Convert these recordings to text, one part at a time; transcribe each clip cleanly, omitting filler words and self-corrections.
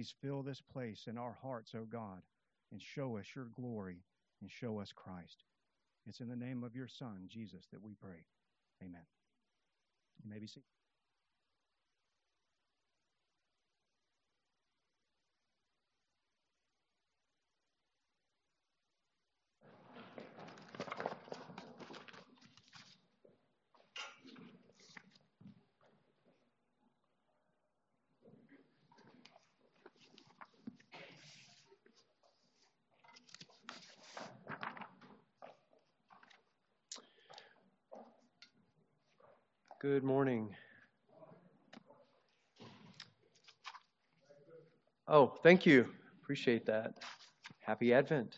Please fill this place in our hearts, O God, and show us your glory and show us Christ. It's in the name of your Son, Jesus, that we pray. Amen. You may be seated. Good morning. Oh, thank you. Appreciate that. Happy Advent.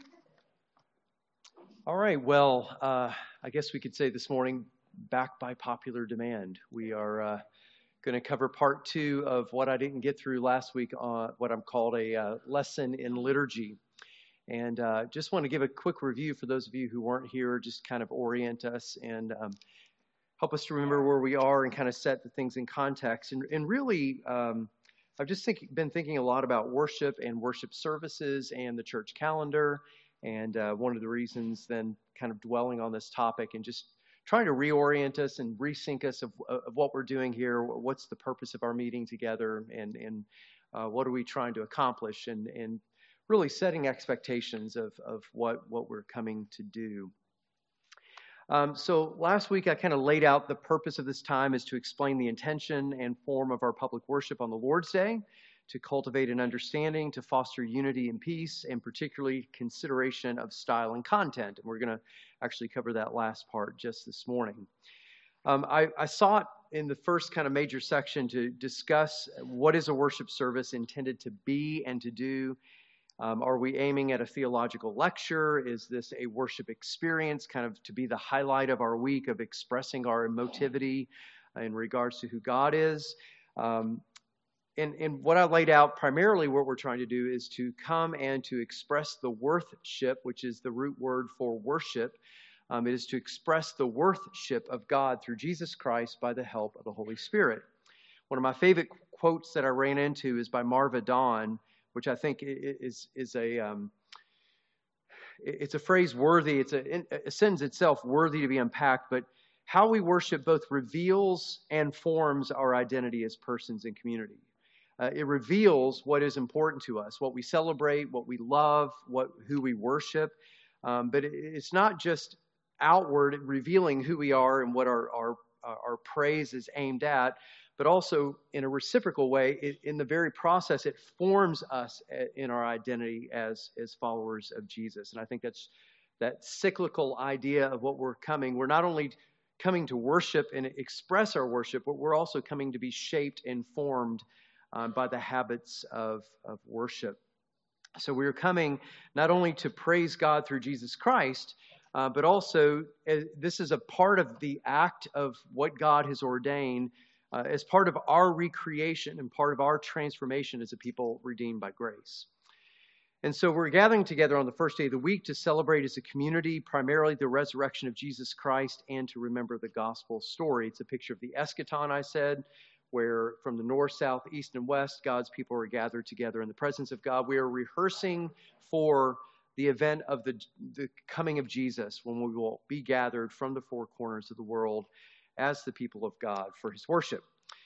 All right, well, I guess we could say this morning, back by popular demand. We are going to cover part 2 of what I didn't get through last week on what I'm called a lesson in liturgy. And just want to give a quick review for those of you who weren't here, just kind of orient us and help us to remember where we are and kind of set the things in context. And really, I've just been thinking a lot about worship and worship services and the church calendar. And one of the reasons then kind of dwelling on this topic and just trying to reorient us and resync us of what we're doing here. What's the purpose of our meeting together, and what are we trying to accomplish, and really setting expectations of what we're coming to do. So last week I kind of laid out the purpose of this time is to explain the intention and form of our public worship on the Lord's Day, to cultivate an understanding, to foster unity and peace, and particularly consideration of style and content. And we're going to actually cover that last part just this morning. I sought in the first kind of major section to discuss what is a worship service intended to be and to do. Are we aiming at a theological lecture? Is this a worship experience, kind of to be the highlight of our week of expressing our emotivity in regards to who God is? And what I laid out, primarily what we're trying to do is to come and to express the worthship, which is the root word for worship. It is to express the worthship of God through Jesus Christ by the help of the Holy Spirit. One of my favorite quotes that I ran into is by Marva Dawn, which I think is a phrase worthy. It's a sentence itself worthy to be unpacked. But how we worship both reveals and forms our identity as persons and community. It reveals what is important to us, what we celebrate, what we love, who we worship. But it's not just outward revealing who we are and what our praise is aimed at, but also in a reciprocal way, in the very process, it forms us in our identity as followers of Jesus. And I think that's that cyclical idea of what we're coming. We're not only coming to worship and express our worship, but we're also coming to be shaped and formed by the habits of worship. So we're coming not only to praise God through Jesus Christ, but also this is a part of the act of what God has ordained as part of our recreation and part of our transformation as a people redeemed by grace. And so we're gathering together on the first day of the week to celebrate as a community, primarily the resurrection of Jesus Christ and to remember the gospel story. It's a picture of the eschaton, I said, where from the north, south, east, and west, God's people are gathered together in the presence of God. We are rehearsing for the event of the coming of Jesus, when we will be gathered from the four corners of the world as the people of God for his worship.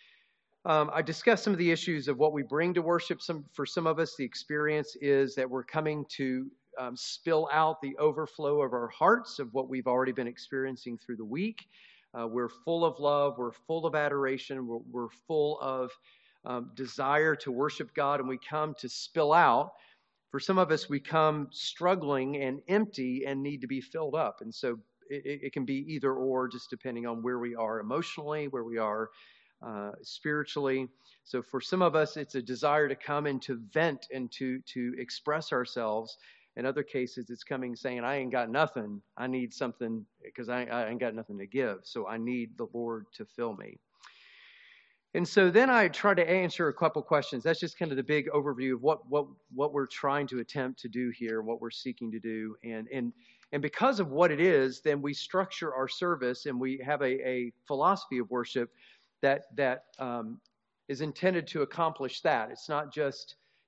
I discussed some of the issues of what we bring to worship. For some of us, the experience is that we're coming to spill out the overflow of our hearts of what we've already been experiencing through the week. We're full of love. We're full of adoration. We're full of desire to worship God, and we come to spill out. For some of us, we come struggling and empty and need to be filled up. And so it can be either or, just depending on where we are emotionally, where we are spiritually. So for some of us, it's a desire to come and to vent and to express ourselves. In other cases, it's coming saying, I ain't got nothing. I need something because I ain't got nothing to give. So I need the Lord to fill me. And so then I try to answer a couple questions. That's just kind of the big overview of what we're trying to attempt to do here, what we're seeking to do. And because of what it is, then we structure our service and we have a philosophy of worship that is intended to accomplish that. It's not just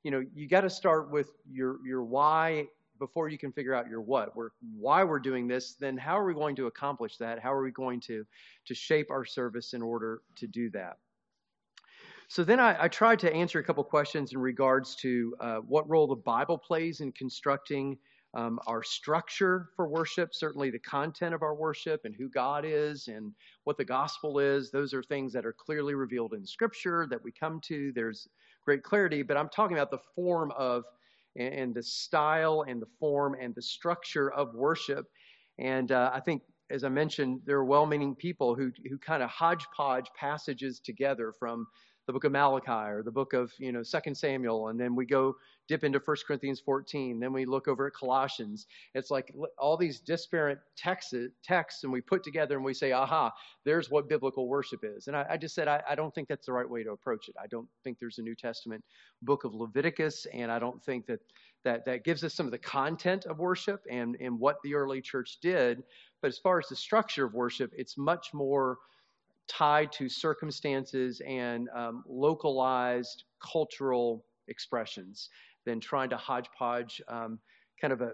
you got to start with your why before you can figure out your what. Why we're doing this, then how are we going to accomplish that? How are we going to shape our service in order to do that? So then I tried to answer a couple questions in regards to what role the Bible plays in constructing our structure for worship, certainly the content of our worship and who God is and what the gospel is. Those are things that are clearly revealed in Scripture that we come to. There's great clarity, but I'm talking about the form of and the style and the form and the structure of worship. And I think, as I mentioned, there are well-meaning people who kind of hodgepodge passages together from the book of Malachi or the book of 2 Samuel, and then we go dip into 1 Corinthians 14. Then we look over at Colossians. It's like all these disparate texts, and we put together and we say, aha, there's what biblical worship is. And I just said, I don't think that's the right way to approach it. I don't think there's a New Testament book of Leviticus, and I don't think that gives us some of the content of worship and what the early church did. But as far as the structure of worship, it's much more tied to circumstances and localized cultural expressions than trying to hodgepodge kind of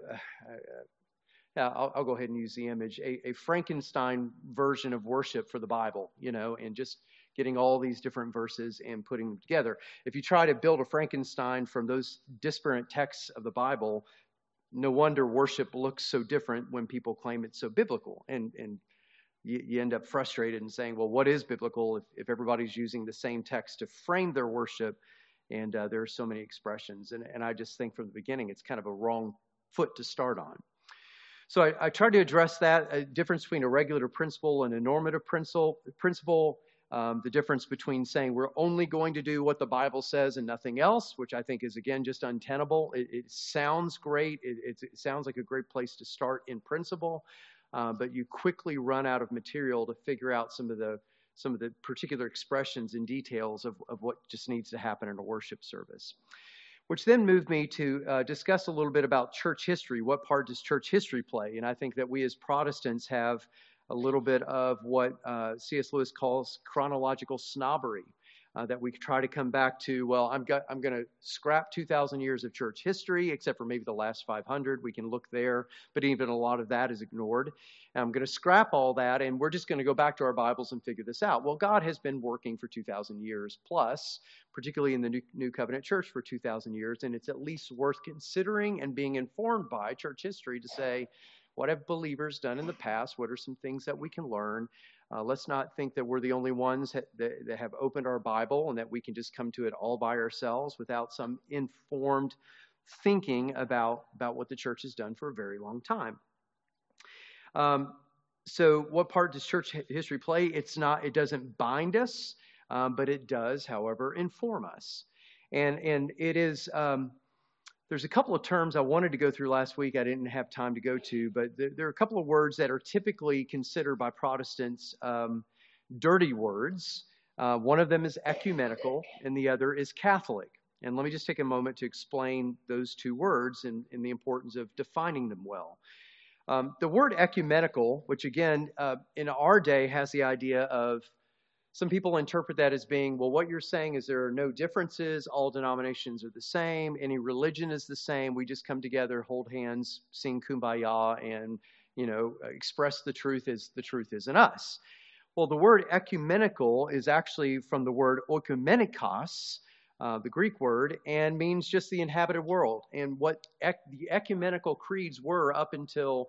I'll go ahead and use the image, a Frankenstein version of worship for the Bible, and just getting all these different verses and putting them together. If you try to build a Frankenstein from those disparate texts of the Bible, no wonder worship looks so different when people claim it's so biblical. And you end up frustrated and saying, well, what is biblical if everybody's using the same text to frame their worship and there are so many expressions? And I just think from the beginning it's kind of a wrong foot to start on. So I tried to address that, a difference between a regulative principle and a normative principle, the difference between saying we're only going to do what the Bible says and nothing else, which I think is, again, just untenable. It sounds great. It sounds like a great place to start in principle. But you quickly run out of material to figure out some of the particular expressions and details of what just needs to happen in a worship service. Which then moved me to discuss a little bit about church history. What part does church history play? And I think that we as Protestants have a little bit of what C.S. Lewis calls chronological snobbery. That we try to come back to, well, I'm going to scrap 2,000 years of church history, except for maybe the last 500. We can look there, but even a lot of that is ignored. And I'm going to scrap all that, and we're just going to go back to our Bibles and figure this out. Well, God has been working for 2,000 years plus, particularly in the New Covenant Church for 2,000 years, and it's at least worth considering and being informed by church history to say, what have believers done in the past? What are some things that we can learn? Let's not think that we're the only ones that have opened our Bible and that we can just come to it all by ourselves without some informed thinking about what the church has done for a very long time. So what part does church history play? It doesn't bind us, but it does, however, inform us. And it is... There's a couple of terms I wanted to go through last week I didn't have time to go to, but there are a couple of words that are typically considered by Protestants dirty words. One of them is ecumenical, and the other is Catholic. And let me just take a moment to explain those two words and the importance of defining them well. The word ecumenical, which again, in our day has the idea of, some people interpret that as being, well, what you're saying is there are no differences. All denominations are the same. Any religion is the same. We just come together, hold hands, sing Kumbaya, and, express the truth as the truth is in us. Well, the word ecumenical is actually from the word oikomenikos, the Greek word, and means just the inhabited world. And what the ecumenical creeds were up until,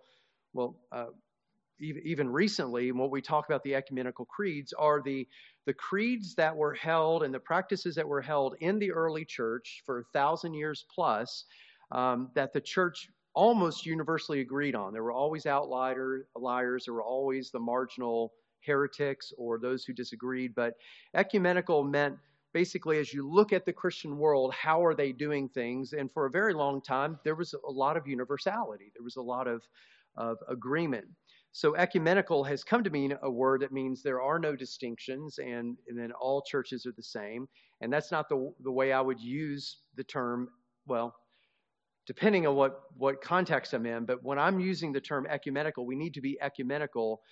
even recently, and what we talk about the ecumenical creeds are the creeds that were held and the practices that were held in the early church for 1,000 years plus that the church almost universally agreed on. There were always outliers. There were always the marginal heretics or those who disagreed. But ecumenical meant basically, as you look at the Christian world, how are they doing things? And for a very long time, there was a lot of universality. There was a lot of agreement. So ecumenical has come to mean a word that means there are no distinctions and then all churches are the same. And that's not the way I would use the term, well, depending on what context I'm in. But when I'm using the term ecumenical, we need to be ecumenical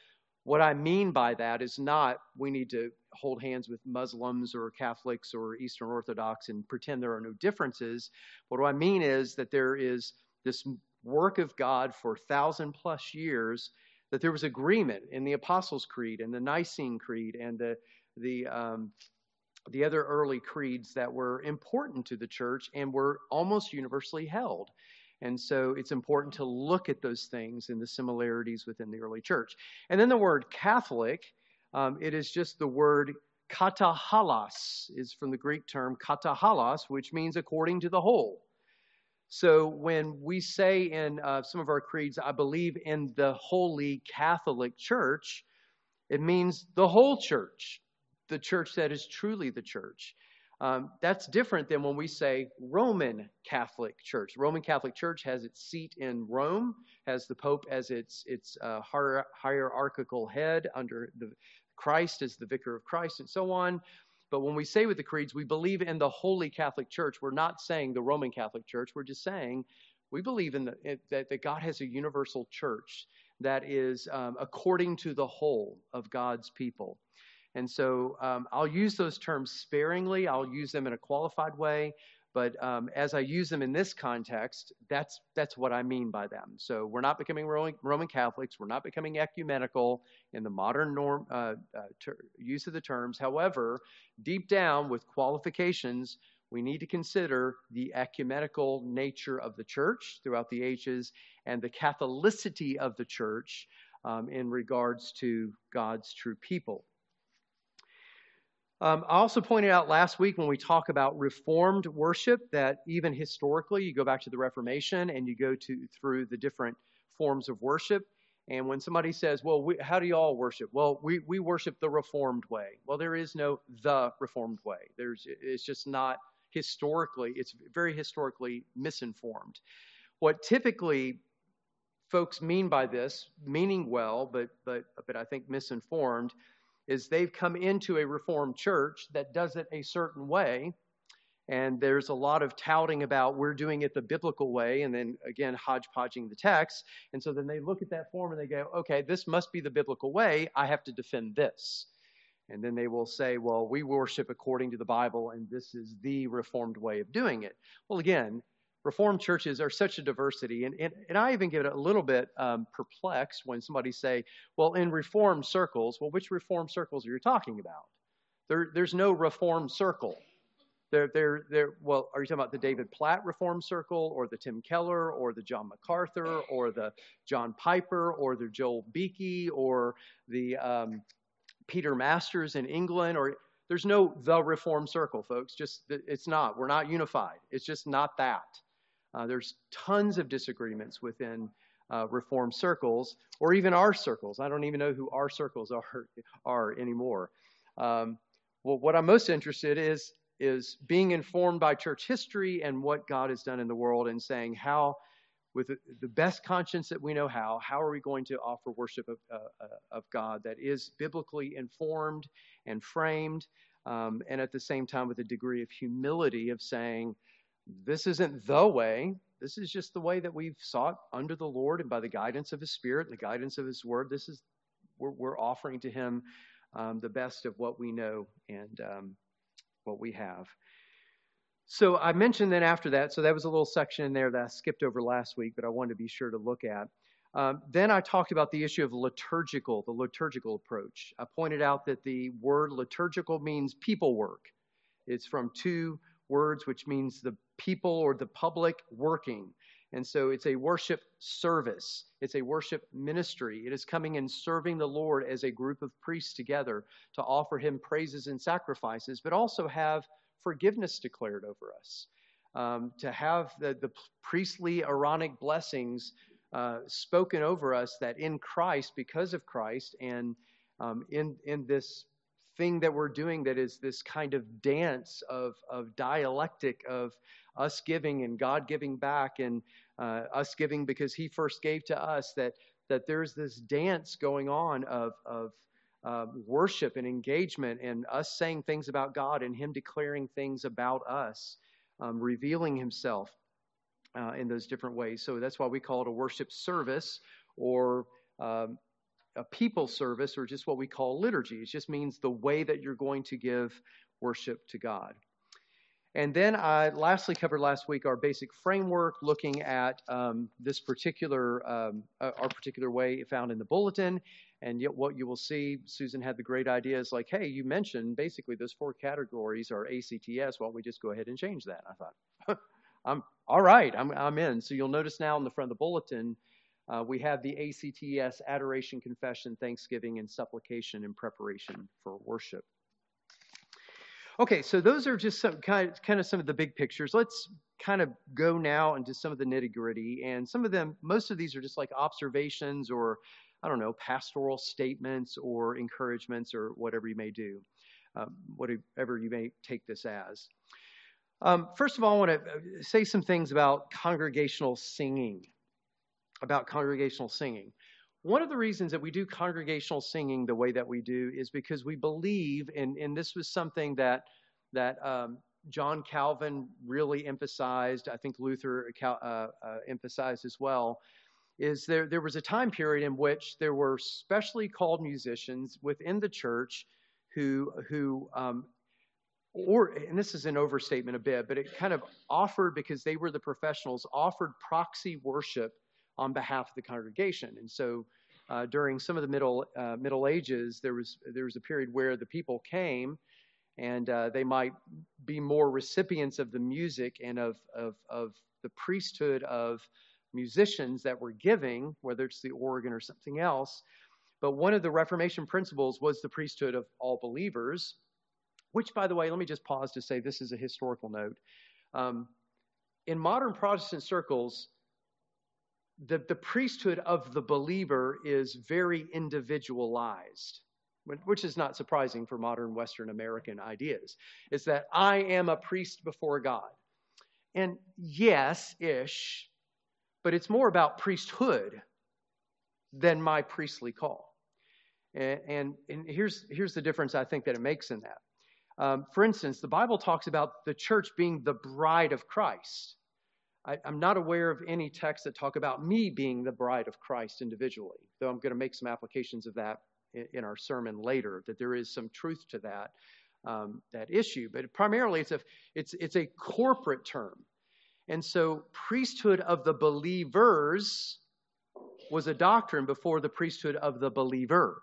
What I mean by that is not we need to hold hands with Muslims or Catholics or Eastern Orthodox and pretend there are no differences. What I mean is that there is this work of God for 1,000+ years, that there was agreement in the Apostles' Creed and the Nicene Creed and the other early creeds that were important to the church and were almost universally held. And so it's important to look at those things and the similarities within the early church. And then the word Catholic, it is just the word katahalos, is from the Greek term katahalos, which means according to the whole. So when we say in some of our creeds, I believe in the Holy Catholic Church, it means the whole church, the church that is truly the church. That's different than when we say Roman Catholic Church. Roman Catholic Church has its seat in Rome, has the Pope as its hierarchical head under Christ as the Vicar of Christ and so on. But when we say with the creeds, we believe in the Holy Catholic Church, we're not saying the Roman Catholic Church. We're just saying we believe in that God has a universal church that is according to the whole of God's people. And so I'll use those terms sparingly. I'll use them in a qualified way. But as I use them in this context, that's what I mean by them. So we're not becoming Roman Catholics. We're not becoming ecumenical in the modern use of the terms. However, deep down with qualifications, we need to consider the ecumenical nature of the church throughout the ages and the Catholicity of the church in regards to God's true people. I also pointed out last week when we talk about Reformed worship that even historically, you go back to the Reformation and you go through the different forms of worship. And when somebody says, well, how do you all worship? Well, we worship the Reformed way. Well, there is no the Reformed way. It's just not historically, it's very historically misinformed. What typically folks mean by this, meaning well, but I think misinformed, is they've come into a Reformed church that does it a certain way, and there's a lot of touting about we're doing it the biblical way, and then again hodgepodging the text, and so then they look at that form and they go, okay, this must be the biblical way, I have to defend this. And then they will say, well, we worship according to the Bible, and this is the Reformed way of doing it. Well, again, Reformed churches are such a diversity, and I even get a little bit perplexed when somebody say, well, in Reformed circles, well, which Reformed circles are you talking about? There's no Reformed circle. Well, are you talking about the David Platt Reformed Circle, or the Tim Keller, or the John MacArthur, or the John Piper, or the Joel Beakey, or the Peter Masters in England? Or there's no the Reformed Circle, folks. It's not. We're not unified. It's just not that. There's tons of disagreements within Reformed circles, or even our circles. I don't even know who our circles are anymore. Well, what I'm most interested is being informed by church history and what God has done in the world, and saying how, with the best conscience that we know how are we going to offer worship of God that is biblically informed and framed, and at the same time with a degree of humility of saying, this isn't the way. This is just the way that we've sought under the Lord and by the guidance of His Spirit and the guidance of His Word. We're offering to Him the best of what we know and what we have. So I mentioned then after that, so that was a little section in there that I skipped over last week, but I wanted to be sure to look at. Then I talked about the issue of the liturgical approach. I pointed out that the word liturgical means people work. It's from two words, which means the people or the public working. And so it's a worship service. It's a worship ministry. It is coming and serving the Lord as a group of priests together to offer Him praises and sacrifices, but also have forgiveness declared over us, to have the priestly Aaronic blessings spoken over us, that in Christ, because of Christ, and in this thing that we're doing that is this kind of dance of dialectic of us giving and God giving back, and us giving because He first gave to us, that there's this dance going on of worship and engagement, and us saying things about God and Him declaring things about us, revealing Himself in those different ways. So that's why we call it a worship service, or a people service or just what we call liturgy. It just means the way that you're going to give worship to God. And then I lastly covered last week our basic framework, looking at this particular, our particular way found in the bulletin. And yet what you will see, Susan had the great idea, is like, hey, you mentioned basically those 4 categories are ACTS. Why don't we just go ahead and change that? I thought, I'm all right, I'm in. So you'll notice now in the front of the bulletin, we have the ACTS, adoration, confession, thanksgiving, and supplication in preparation for worship. Okay, so those are just some kind of some of the big pictures. Let's kind of go now into some of the nitty-gritty. And some of them, most of these are just like observations or, I don't know, pastoral statements or encouragements or whatever you may do, whatever you may take this as. First of all, I want to say some things about congregational singing. One of the reasons that we do congregational singing the way that we do is because we believe, and this was something that John Calvin really emphasized, I think Luther emphasized as well, is there was a time period in which there were specially called musicians within the church who and this is an overstatement a bit, but it kind of offered, because they were the professionals, offered proxy worship on behalf of the congregation. And so during some of the Middle Ages, there was a period where the people came and they might be more recipients of the music and of the priesthood of musicians that were giving, whether it's the organ or something else. But one of the Reformation principles was the priesthood of all believers, which, by the way, let me just pause to say this is a historical note. In modern Protestant circles, the priesthood of the believer is very individualized, which is not surprising for modern Western American ideas. It's that I am a priest before God. And yes-ish, but it's more about priesthood than my priestly call. And here's the difference I think that it makes in that. For instance, the Bible talks about the church being the bride of Christ. I'm not aware of any texts that talk about me being the bride of Christ individually, though I'm going to make some applications of that in our sermon later, that there is some truth to that issue. But primarily, it's a corporate term. And so priesthood of the believers was a doctrine before the priesthood of the believer.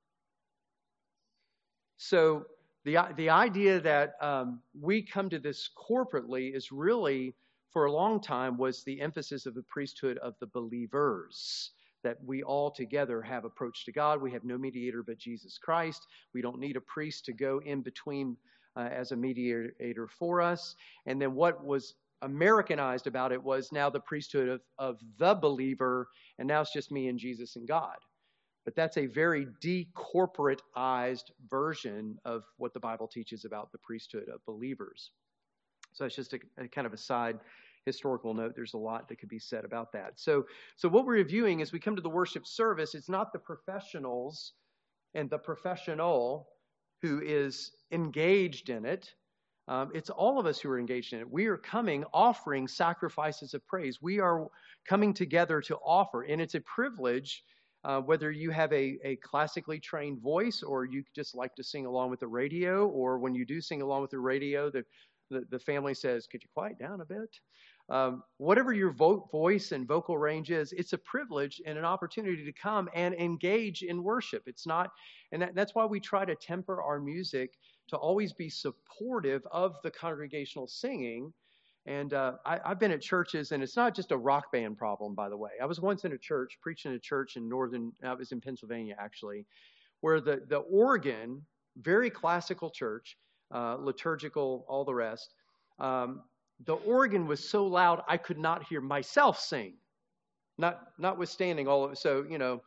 So the idea that we come to this corporately is really, for a long time, was the emphasis of the priesthood of the believers, that we all together have approach to God. We have no mediator but Jesus Christ. We don't need a priest to go in between as a mediator for us. And then what was Americanized about it was now the priesthood of the believer, and now it's just me and Jesus and God. But that's a very decorporatized version of what the Bible teaches about the priesthood of believers. So it's just a kind of a side historical note. There's a lot that could be said about that. So what we're reviewing as we come to the worship service, it's not the professionals and the professional who is engaged in it. It's all of us who are engaged in it. We are coming, offering sacrifices of praise. We are coming together to offer, and it's a privilege, whether you have a classically trained voice or you just like to sing along with the radio, or when you do sing along with the radio, the family says, could you quiet down a bit? Whatever your voice and vocal range is, it's a privilege and an opportunity to come and engage in worship. It's not, and that's why we try to temper our music to always be supportive of the congregational singing. And I've been at churches, and it's not just a rock band problem, by the way. I was once in a church, preaching in a church I was in Pennsylvania actually, where the organ, very classical church, liturgical, all the rest, the organ was so loud I could not hear myself sing. Notwithstanding all of it. So,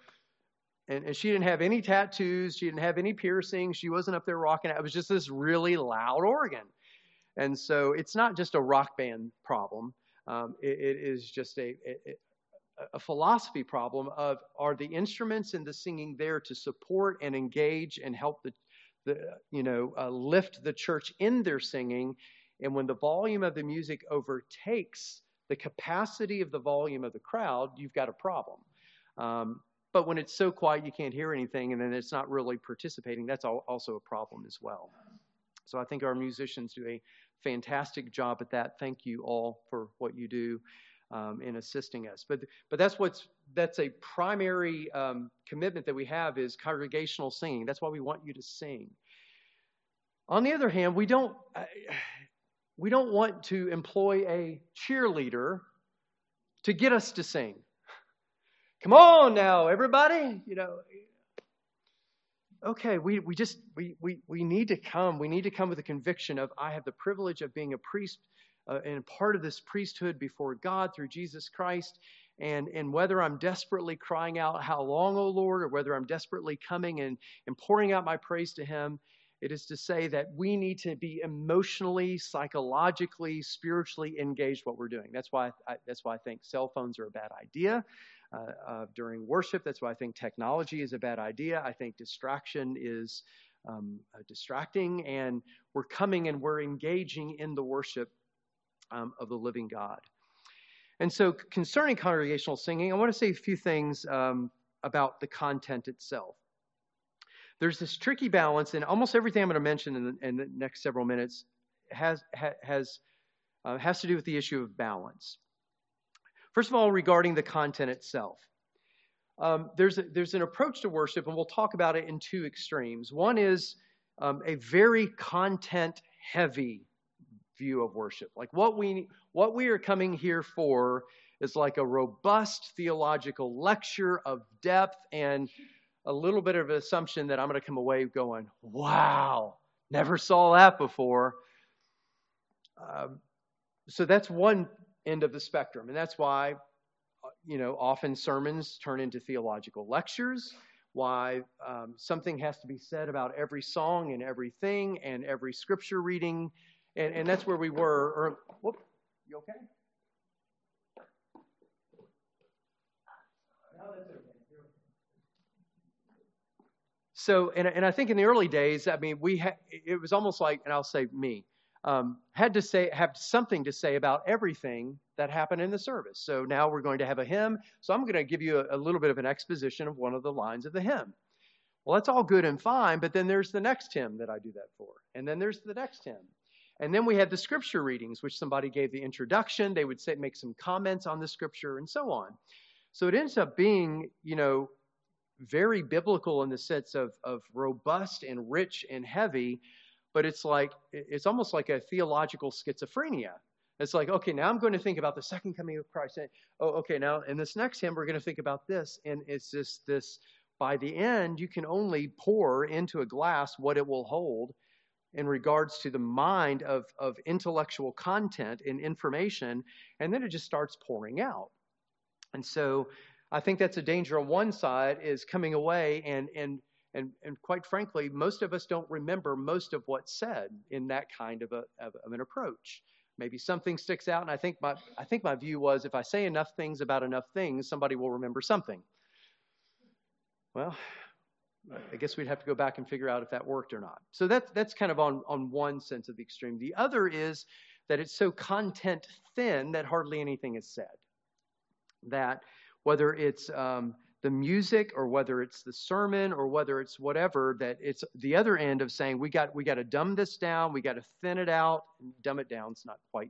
and she didn't have any tattoos. She didn't have any piercings. She wasn't up there rocking it. It was just this really loud organ. And so it's not just a rock band problem. It is just a philosophy problem of, are the instruments and the singing there to support and engage and help lift the church in their singing? And when the volume of the music overtakes the capacity of the volume of the crowd, you've got a problem. But when it's so quiet you can't hear anything, and then it's not really participating, that's also a problem as well. So I think our musicians do a fantastic job at that. Thank you all for what you do in assisting us. But that's a primary commitment that we have, is congregational singing. That's why we want you to sing. On the other hand, we don't want to employ a cheerleader to get us to sing. Come on now, everybody. Okay, we need to come. We need to come with a conviction of, I have the privilege of being a priest and part of this priesthood before God through Jesus Christ. And whether I'm desperately crying out, how long, O Lord, or whether I'm desperately coming and pouring out my praise to Him, it is to say that we need to be emotionally, psychologically, spiritually engaged what we're doing. That's why I think cell phones are a bad idea during worship. That's why I think technology is a bad idea. I think distraction is distracting, and we're coming and we're engaging in the worship of the living God. And so concerning congregational singing, I want to say a few things about the content itself. There's this tricky balance, and almost everything I'm going to mention in the next several minutes has to do with the issue of balance. First of all, regarding the content itself, there's an approach to worship, and we'll talk about it in two extremes. One is a very content-heavy view of worship. Like what we are coming here for is like a robust theological lecture of depth and a little bit of an assumption that I'm going to come away going, wow, never saw that before. So that's one end of the spectrum. And that's why, often sermons turn into theological lectures, why something has to be said about every song and everything and every scripture reading. And that's where we were. Whoop, you okay? No, that's okay. So, and I think in the early days, I mean, it was almost like, and I'll say me, have something to say about everything that happened in the service. So now we're going to have a hymn. So I'm going to give you a little bit of an exposition of one of the lines of the hymn. Well, that's all good and fine, but then there's the next hymn that I do that for. And then there's the next hymn. And then we had the scripture readings, which somebody gave the introduction. They would make some comments on the scripture and so on. So it ends up being, very biblical in the sense of robust and rich and heavy, but it's almost like a theological schizophrenia. It's like, okay, now I'm going to think about the second coming of Christ. Oh, okay, now in this next hymn, we're going to think about this. And it's just this, by the end, you can only pour into a glass what it will hold in regards to the mind of intellectual content and information, and then it just starts pouring out. And so I think that's a danger on one side, is coming away and quite frankly, most of us don't remember most of what's said in that kind of an approach. Maybe something sticks out, and I think my view was, if I say enough things about enough things, somebody will remember something. Well, I guess we'd have to go back and figure out if that worked or not. So that's kind of on one sense of the extreme. The other is that it's so content thin that hardly anything is said. That whether it's the music or whether it's the sermon or whether it's whatever, that it's the other end of saying we got to dumb this down, we got to thin it out. Dumb it down is not quite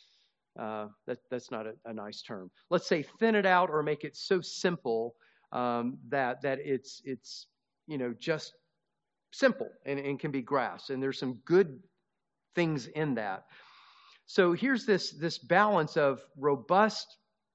that's not a nice term. Let's say thin it out or make it so simple that it's just simple and can be grasped. And there's some good things in that. So here's this balance of robust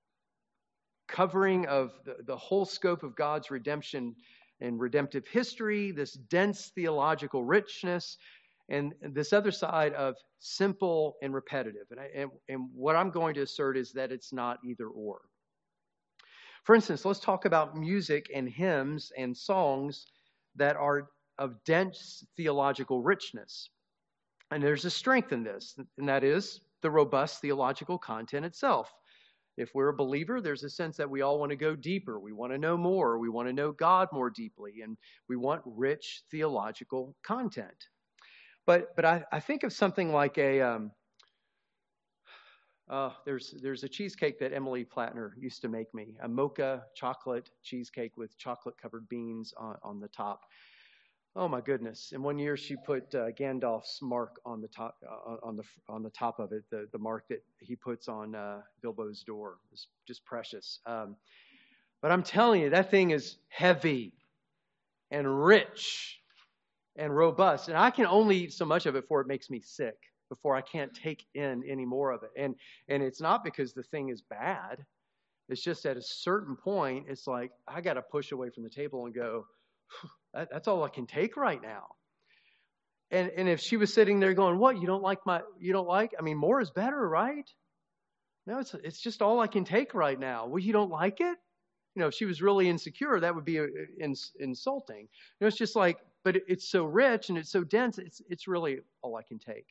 covering of the whole scope of God's redemption and redemptive history, this dense theological richness, and this other side of simple and repetitive. And what I'm going to assert is that it's not either or. For instance, let's talk about music and hymns and songs that are of dense theological richness. And there's a strength in this, and that is the robust theological content itself. If we're a believer, there's a sense that we all want to go deeper. We want to know more. We want to know God more deeply, and we want rich theological content. But I think of something like a There's a cheesecake that Emily Plattner used to make me, a mocha chocolate cheesecake with chocolate-covered beans on the top. Oh my goodness! And one year she put Gandalf's mark on the top on the top of it, the mark that he puts on Bilbo's door. It's just precious. But I'm telling you, that thing is heavy and rich and robust, and I can only eat so much of it before it makes me sick, before I can't take in any more of it. And it's not because the thing is bad. It's just at a certain point, it's like I got to push away from the table and go, that's all I can take right now. And if she was sitting there going, what, you don't like? I mean, more is better, right? No, it's just all I can take right now. Well, you don't like it? If she was really insecure, that would be insulting. It's just like, but it's so rich and it's so dense, it's really all I can take.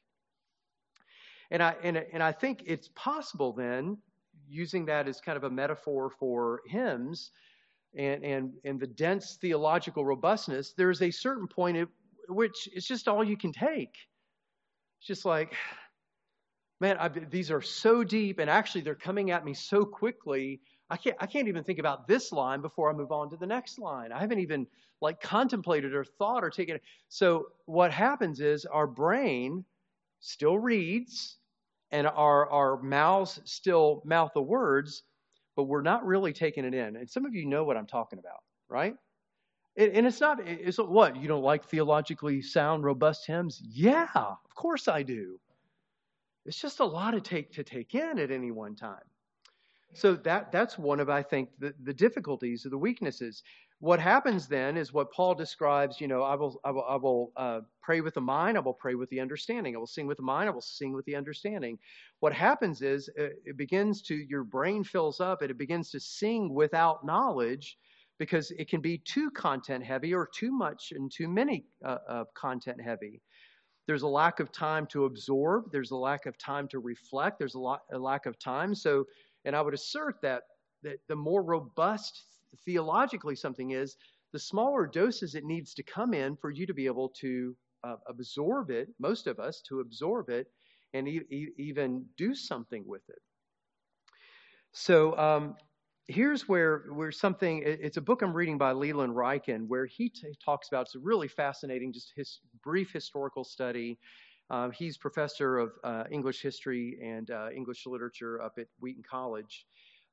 And I think it's possible then, using that as kind of a metaphor for hymns and the dense theological robustness, there's a certain point at which it's just all you can take. It's just like, man, these are so deep, and actually they're coming at me so quickly. I can't even think about this line before I move on to the next line. I haven't even contemplated or thought or taken it. So what happens is our brain still reads, and our mouths still mouth the words, but we're not really taking it in. And some of you know what I'm talking about, right? And it's what? You don't like theologically sound, robust hymns? Yeah, of course I do. It's just a lot to take in at any one time. So that's one of, I think, the difficulties or the weaknesses. What happens then is what Paul describes, I will pray with the mind, I will pray with the understanding. I will sing with the mind, I will sing with the understanding. What happens is your brain fills up and it begins to sing without knowledge, because it can be too content heavy or too much and too many content heavy. There's a lack of time to absorb. There's a lack of time to reflect. There's a lack of time. So, and I would assert that the more robust theologically something is, the smaller doses it needs to come in for you to be able to absorb it, most of us, to absorb it and even do something with it. So here's where something, it's a book I'm reading by Leland Ryken, where he talks about, it's a really fascinating, just his brief historical study. He's professor of English history and English literature up at Wheaton College.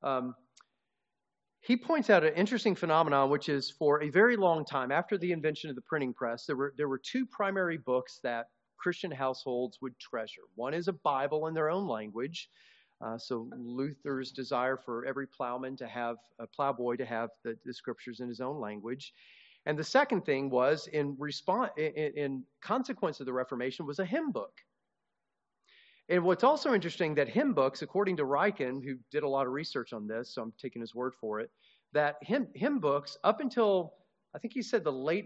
He points out an interesting phenomenon, which is for a very long time, after the invention of the printing press, there were two primary books that Christian households would treasure. One is a Bible in their own language. So Luther's desire for every plowman to have, a plowboy to have the scriptures in his own language. And the second thing was, in consequence of the Reformation, was a hymn book. And what's also interesting, that hymn books, according to Ryken, who did a lot of research on this, so I'm taking his word for it, that hymn books, up until, I think he said the late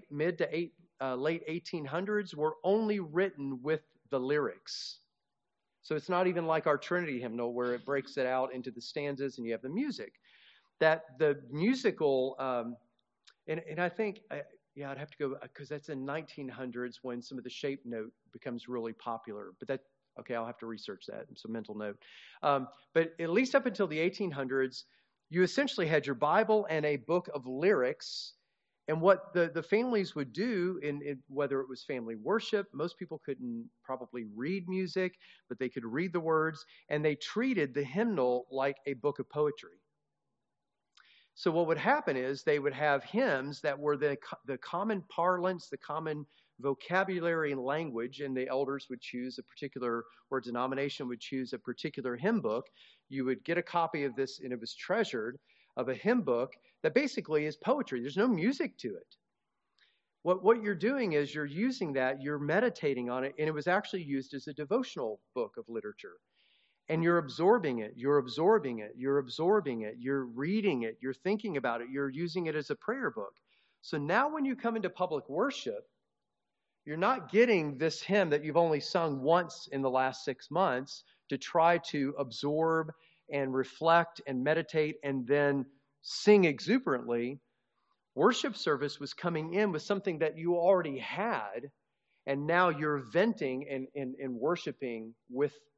1800s, were only written with the lyrics. So it's not even like our Trinity hymnal, where it breaks it out into the stanzas and you have the music. That the musical, and I think, I'd have to go, because that's in 1900s when some of the shape note becomes really popular. But okay, I'll have to research that. It's a mental note. But at least up until the 1800s, you essentially had your Bible and a book of lyrics. And what the families would do, in whether it was family worship, most people couldn't probably read music, but they could read the words, and they treated the hymnal like a book of poetry. So what would happen is they would have hymns that were the common parlance, the common vocabulary and language, and the elders would choose a particular, or denomination would choose a particular hymn book. You would get a copy of this, and it was treasured, of a hymn book that basically is poetry. There's no music to it. What you're doing is you're using that, you're meditating on it, and it was actually used as a devotional book of literature. And you're absorbing it, you're absorbing it, you're absorbing it, you're reading it, you're thinking about it, you're using it as a prayer book. So now when you come into public worship, you're not getting this hymn that you've only sung once in the last 6 months to try to absorb and reflect and meditate and then sing exuberantly. Worship service was coming in with something that you already had, and now you're venting and worshiping with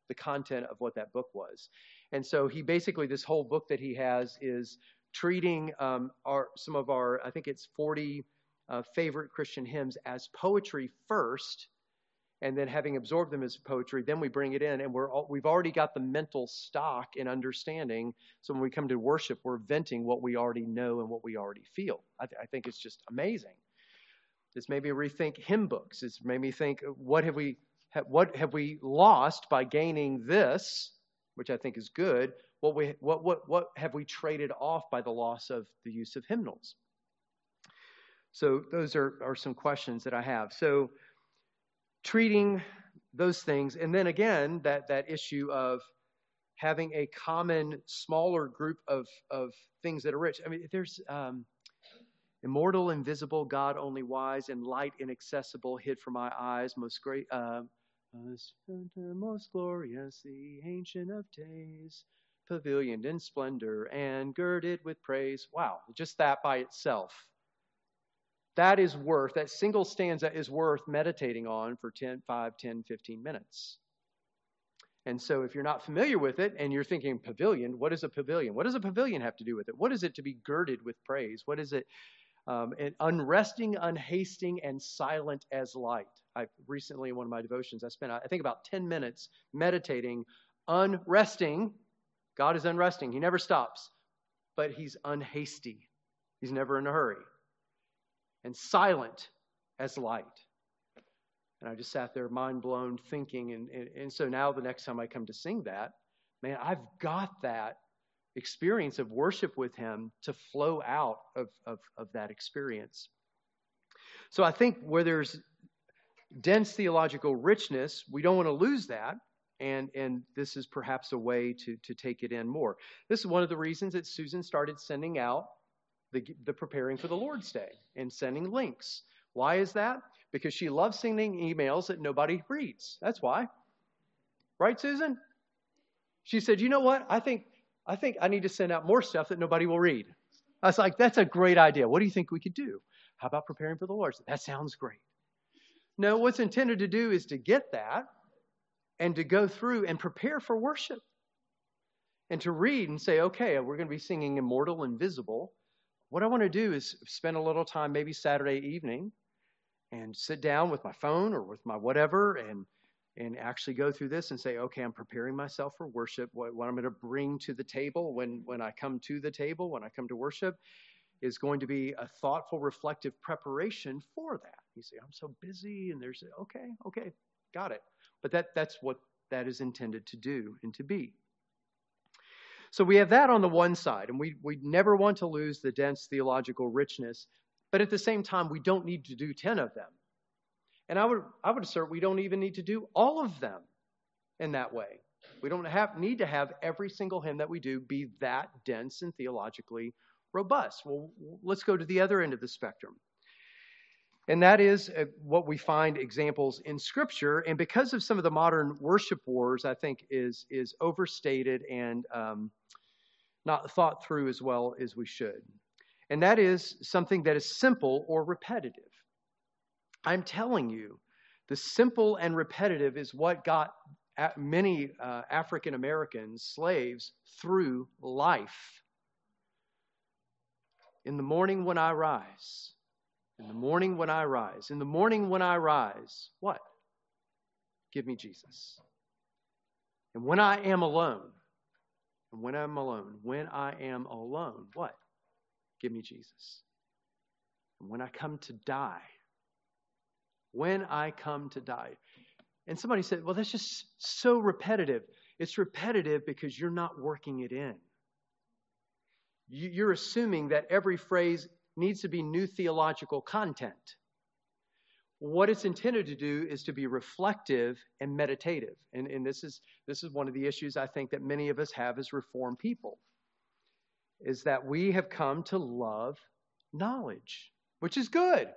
the content of what that book was. And so he basically, this whole book that he has is treating some of our, I think it's 40 favorite Christian hymns as poetry first, and then having absorbed them as poetry, then we bring it in, and we've already got the mental stock and understanding. So when we come to worship, we're venting what we already know and what we already feel. I think it's just amazing. This made me rethink hymn books. It's made me think, what have we lost by gaining this, which I think is good? What have we traded off by the loss of the use of hymnals? So those are some questions that I have. So treating those things, and then again, that issue of having a common, smaller group of things that are rich. I mean, there's immortal, invisible, God only wise, and light inaccessible, hid from my eyes, most great, most glorious, the Ancient of Days, pavilioned in splendor and girded with praise. Wow, just that by itself. That single stanza is worth meditating on for 5, 10, 15 minutes. And so if you're not familiar with it and you're thinking pavilion, what is a pavilion? What does a pavilion have to do with it? What is it to be girded with praise? What is it? Unresting, unhasting, and silent as light. I recently, in one of my devotions, I spent, I think, about 10 minutes meditating, unresting. God is unresting. He never stops. But he's unhasty. He's never in a hurry. And silent as light. And I just sat there mind blown thinking. And so now the next time I come to sing that, man, I've got that experience of worship with him to flow out of that experience. So I think where there's dense theological richness, we don't want to lose that. And this is perhaps a way to take it in more. This is one of the reasons that Susan started sending out the Preparing for the Lord's Day and sending links. Why is that? Because she loves sending emails that nobody reads. That's why. Right, Susan? She said, you know what? I think I need to send out more stuff that nobody will read. I was like, that's a great idea. What do you think we could do? How about Preparing for the Lord's Day? That sounds great. No, what's intended to do is to get that and to go through and prepare for worship. And to read and say, okay, we're going to be singing Immortal, Invisible. What I want to do is spend a little time, maybe Saturday evening, and sit down with my phone or with my whatever and actually go through this and say, okay, I'm preparing myself for worship. What I'm going to bring to the table when I come to the table, when I come to worship, is going to be a thoughtful, reflective preparation for that. You say, I'm so busy, and there's, okay, got it. But that's what that is intended to do and to be. So we have that on the one side, and we never want to lose the dense theological richness, but at the same time, we don't need to do 10 of them. And I would assert we don't even need to do all of them in that way. We don't need to have every single hymn that we do be that dense and theologically robust. Well, let's go to the other end of the spectrum. And that is what we find examples in Scripture. And because of some of the modern worship wars, I think is overstated and not thought through as well as we should. And that is something that is simple or repetitive. I'm telling you, the simple and repetitive is what got many African American slaves through life. In the morning when I rise. In the morning when I rise. In the morning when I rise. What? Give me Jesus. And when I am alone. And when I'm alone. When I am alone. What? Give me Jesus. And when I come to die. When I come to die. And somebody said, well, that's just so repetitive. It's repetitive because you're not working it in. You're assuming that every phrase needs to be new theological content. What it's intended to do is to be reflective and meditative. And this is one of the issues I think that many of us have as Reformed people, is that we have come to love knowledge, which is good,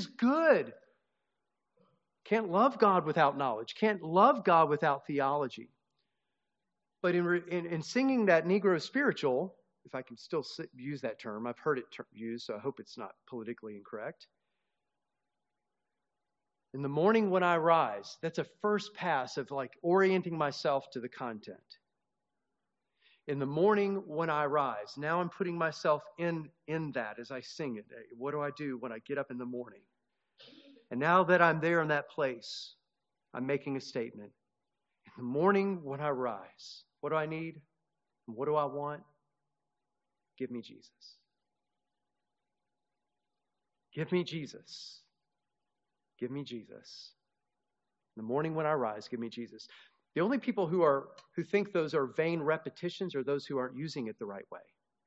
Can't love God without knowledge. Can't love God without theology. But in singing that Negro spiritual, if I can still use that term, I've heard it used, so I hope it's not politically incorrect. In the morning when I rise, that's a first pass of like orienting myself to the content. In the morning when I rise, now I'm putting myself in that as I sing it. What do I do when I get up in the morning? And now that I'm there in that place, I'm making a statement. In the morning when I rise, what do I need? And what do I want? Give me Jesus. Give me Jesus. Give me Jesus. In the morning when I rise, give me Jesus. The only people who think those are vain repetitions are those who aren't using it the right way.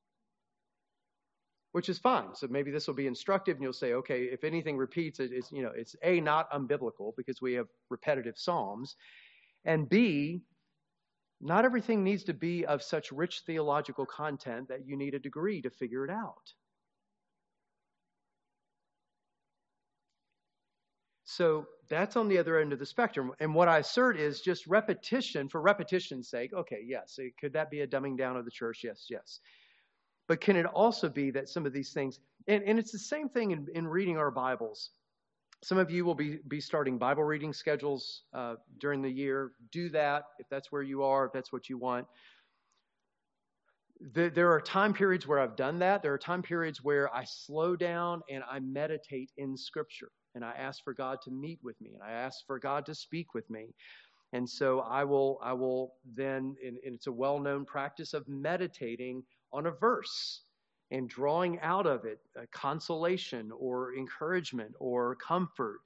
Which is fine. So maybe this will be instructive and you'll say, okay, if anything repeats, it's A, not unbiblical because we have repetitive psalms, and B, not everything needs to be of such rich theological content that you need a degree to figure it out. So that's on the other end of the spectrum. And what I assert is just repetition for repetition's sake. Okay, yes. Could that be a dumbing down of the church? Yes. But can it also be that some of these things, and it's the same thing in reading our Bibles. Some of you will be starting Bible reading schedules during the year. Do that if that's where you are, if that's what you want. There are time periods where I've done that. There are time periods where I slow down and I meditate in Scripture. And I ask for God to meet with me. And I ask for God to speak with me. And so I will then, and it's a well-known practice of meditating on a verse and drawing out of it a consolation or encouragement or comfort.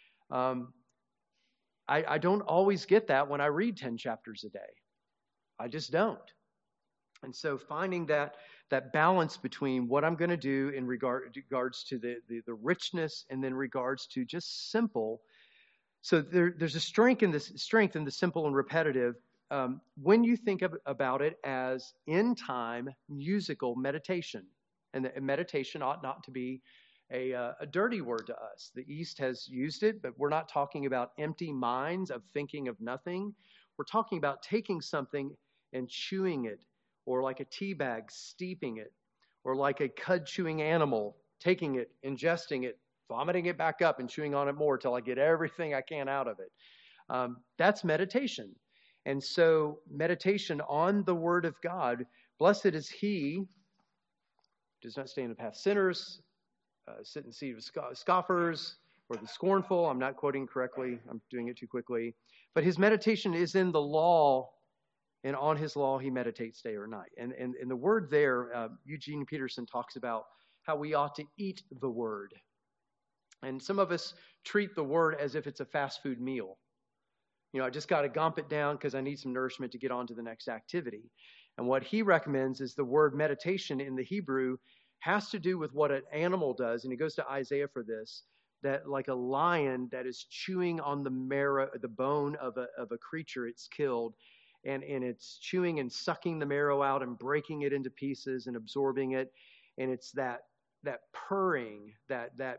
I don't always get that when I read 10 chapters a day. I just don't. And so finding that balance between what I'm going to do in regards to the richness and then regards to just simple. So there's a strength in the simple and repetitive when you think about it as in-time musical meditation. And meditation ought not to be a dirty word to us. The East has used it, but we're not talking about empty minds of thinking of nothing. We're talking about taking something and chewing it, or like a tea bag, steeping it, or like a cud-chewing animal, taking it, ingesting it, vomiting it back up and chewing on it more till I get everything I can out of it. That's meditation. And so meditation on the Word of God, blessed is he who does not stay in the path of sinners, sit in the seat of scoffers, or the scornful. I'm not quoting correctly. I'm doing it too quickly. But his meditation is in the law, and on his law he meditates day or night. And the word there, Eugene Peterson talks about how we ought to eat the Word. And some of us treat the Word as if it's a fast food meal. I just got to gulp it down because I need some nourishment to get on to the next activity. And what he recommends is the word meditation in the Hebrew has to do with what an animal does. And he goes to Isaiah for this, that like a lion that is chewing on the marrow, the bone of a creature it's killed. And it's chewing and sucking the marrow out and breaking it into pieces and absorbing it. And it's that purring, that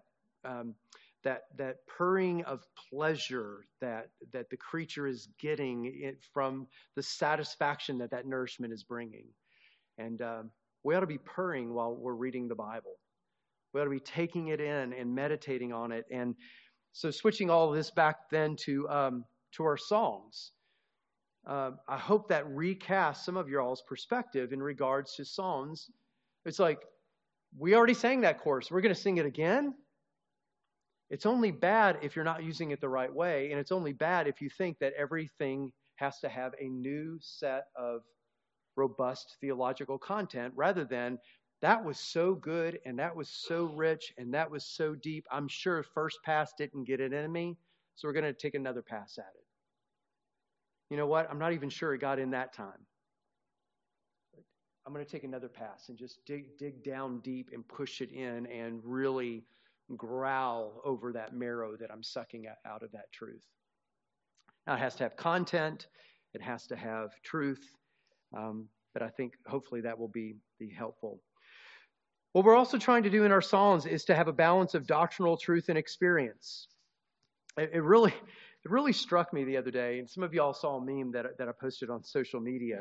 purring of pleasure that the creature is getting from the satisfaction that nourishment is bringing. And we ought to be purring while we're reading the Bible. We ought to be taking it in and meditating on it. And so switching all of this back then to our songs. I hope that recasts some of y'all's perspective in regards to songs. It's like, we already sang that chorus. We're going to sing it again? It's only bad if you're not using it the right way, and it's only bad if you think that everything has to have a new set of robust theological content, rather than, that was so good, and that was so rich, and that was so deep. I'm sure first pass didn't get it in me, so we're going to take another pass at it. You know what? I'm not even sure it got in that time. I'm going to take another pass and just dig down deep and push it in and really growl over that marrow that I'm sucking out of that truth. Now, it has to have content. It has to have truth. But I think hopefully that will be helpful. What we're also trying to do in our Psalms is to have a balance of doctrinal truth and experience. It really struck me the other day, and some of y'all saw a meme that I posted on social media.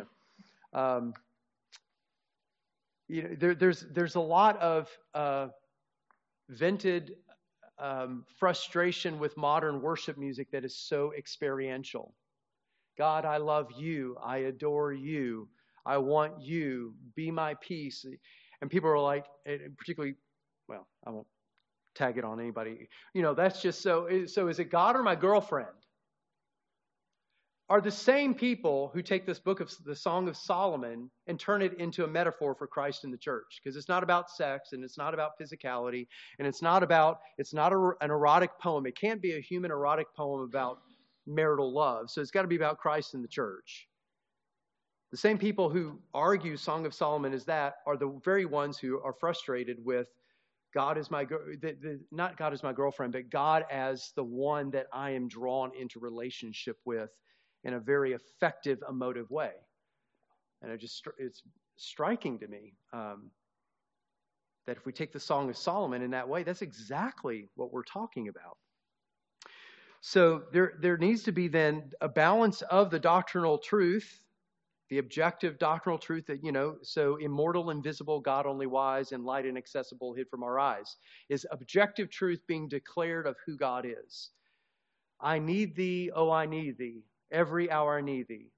There's a lot of vented frustration with modern worship music that is so experiential. God, I love you. I adore you. I want you. Be my peace. And people are like, particularly, well, I won't tag it on anybody. That's just so is it God or my girlfriend? Are the same people who take this book of the Song of Solomon and turn it into a metaphor for Christ in the church. Because it's not about sex, and it's not about physicality, and it's not an erotic poem. It can't be a human erotic poem about marital love. So it's got to be about Christ in the church. The same people who argue Song of Solomon is that are the very ones who are frustrated with God is not God as my girlfriend, but God as the one that I am drawn into relationship with in a very effective, emotive way. And it's striking to me that if we take the Song of Solomon in that way, that's exactly what we're talking about. So there needs to be then a balance of the doctrinal truth, the objective doctrinal truth that, so immortal, invisible, God only wise, and light inaccessible hid from our eyes, is objective truth being declared of who God is. I need thee, oh, I need thee. Every hour I need thee.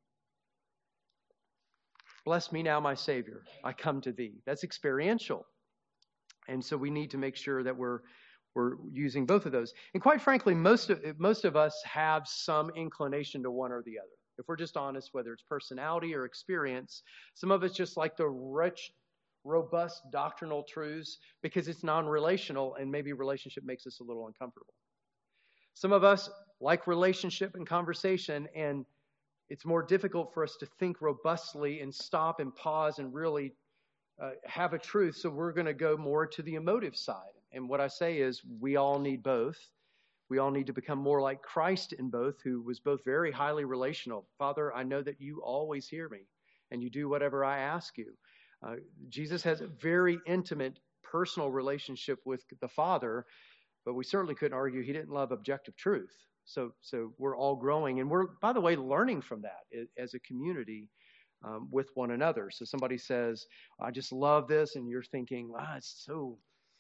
Bless me now, my Savior. I come to thee. That's experiential. And so we need to make sure that we're using both of those. And quite frankly, most of us have some inclination to one or the other. If we're just honest, whether it's personality or experience, some of us just like the rich, robust doctrinal truths because it's non-relational and maybe relationship makes us a little uncomfortable. Some of us like relationship and conversation, and it's more difficult for us to think robustly and stop and pause and really have a truth. So we're going to go more to the emotive side. And what I say is we all need both. We all need to become more like Christ in both, who was both very highly relational. Father, I know that you always hear me and you do whatever I ask you. Jesus has a very intimate personal relationship with the Father, but we certainly couldn't argue he didn't love objective truth. So we're all growing, and we're, by the way, learning from that as a community with one another. So somebody says, I just love this, and you're thinking, it's so,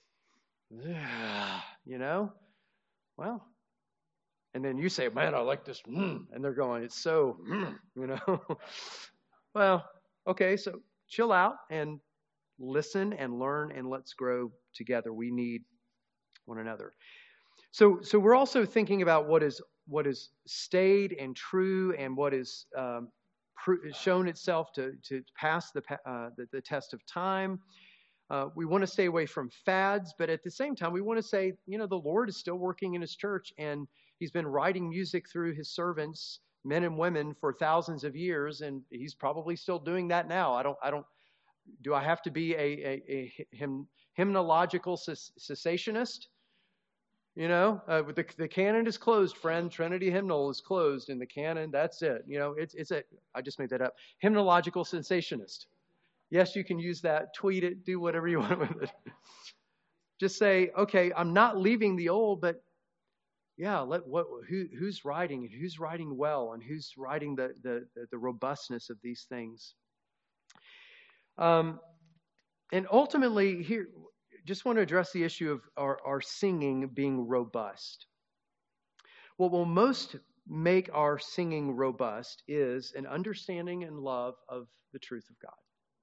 well, and then you say, man, I like this, and they're going, it's so, Well, okay, so chill out and listen and learn, and let's grow together. We need one another. So we're also thinking about what is stayed and true, and what is shown itself to pass the test of time. We want to stay away from fads, but at the same time, we want to say, the Lord is still working in His church, and He's been writing music through His servants, men and women, for thousands of years, and He's probably still doing that now. Do I have to be a hymnological cessationist? The canon is closed, friend. Trinity hymnal is closed in the canon. That's it. I just made that up. Hymnological cessationist. Yes, you can use that, tweet it, do whatever you want with it. Just say, okay, I'm not leaving the old, but yeah, who's writing, and who's writing well, and who's writing the robustness of these things. And ultimately, here, just want to address the issue of our singing being robust. What will most make our singing robust is an understanding and love of the truth of God.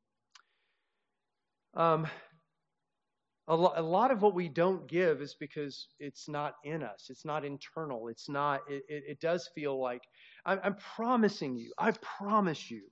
A lot of what we don't give is because it's not in us. It's not internal. It's not. It does feel like I'm promising you. I promise you.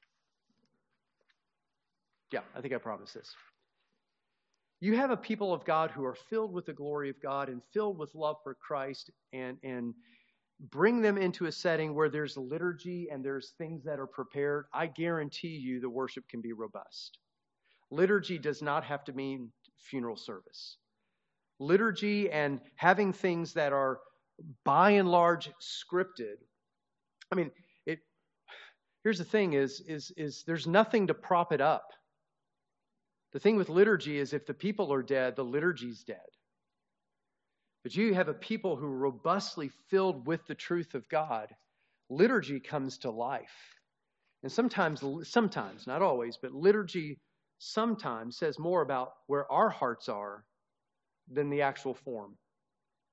Yeah, I think I promised this. You have a people of God who are filled with the glory of God and filled with love for Christ, and bring them into a setting where there's liturgy and there's things that are prepared. I guarantee you the worship can be robust. Liturgy does not have to mean funeral service. Liturgy and having things that are by and large scripted. I mean, here's the thing is there's nothing to prop it up. The thing with liturgy is if the people are dead, the liturgy's dead. But you have a people who are robustly filled with the truth of God. Liturgy comes to life. And sometimes, not always, but liturgy sometimes says more about where our hearts are than the actual form.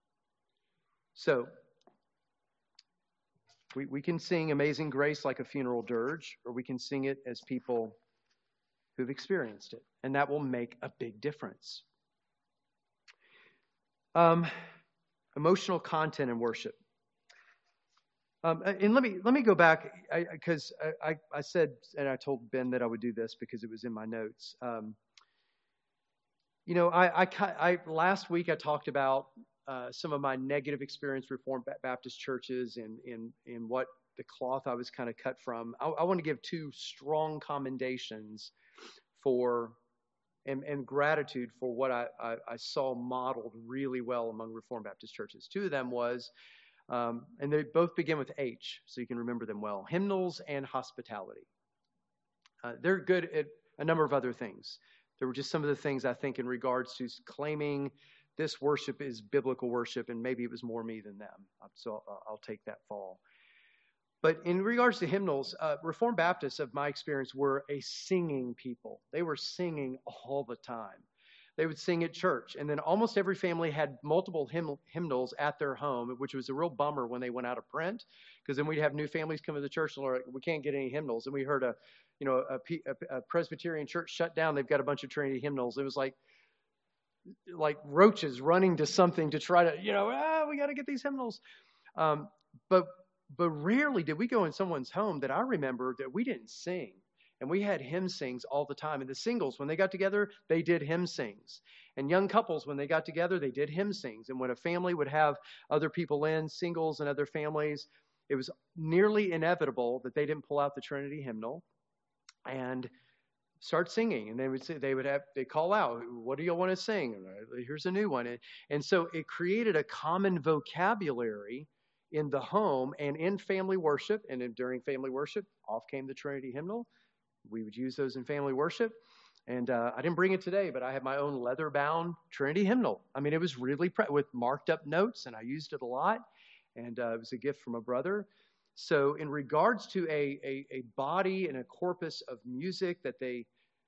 So, we can sing Amazing Grace like a funeral dirge, or we can sing it as people who've experienced it, and that will make a big difference. Emotional content in worship. And let me go back, because I said, and I told Ben that I would do this because it was in my notes. I last week I talked about some of my negative experience with Reformed Baptist churches and in what the cloth I was kind of cut from. I want to give two strong commendations for and gratitude for what I saw modeled really well among Reformed Baptist churches. Two of them was, and they both begin with H, so you can remember them well, hymnals and hospitality. They're good at a number of other things. There were just some of the things I think in regards to claiming this worship is biblical worship, and maybe it was more me than them. So I'll take that fall. But in regards to hymnals, Reformed Baptists, of my experience, were a singing people. They were singing all the time. They would sing at church. And then almost every family had multiple hymnals at their home, which was a real bummer when they went out of print, because then we'd have new families come to the church and like, we can't get any hymnals. And we heard a Presbyterian church shut down. They've got a bunch of Trinity hymnals. It was like roaches running to something to try to, we got to get these hymnals. But rarely did we go in someone's home that I remember that we didn't sing. And we had hymn sings all the time. And the singles, when they got together, they did hymn sings. And young couples, when they got together, they did hymn sings. And when a family would have other people in, singles and other families, it was nearly inevitable that they didn't pull out the Trinity hymnal and start singing. And they'd call out, what do you want to sing? Here's a new one. And so it created a common vocabulary in the home and in family worship. And during family worship, off came the Trinity hymnal. We would use those in family worship. And I didn't bring it today, but I have my own leather-bound Trinity hymnal. I mean, it was really with marked up notes, and I used it a lot. And it was a gift from a brother. So in regards to a body and a corpus of music that they